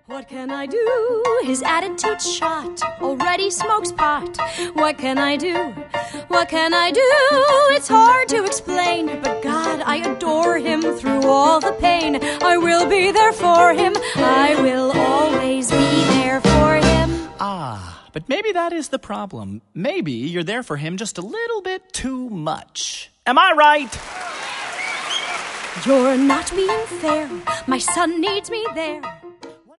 What can I do? His attitude's shot. Already smokes pot. What can I do? What can I do? It's hard to explain, but God, I adore him through all the pain. I will be there for him. I will always be there for him. But maybe that is the problem. Maybe you're there for him just a little bit too much. Am I right? You're not being fair. My son needs me there.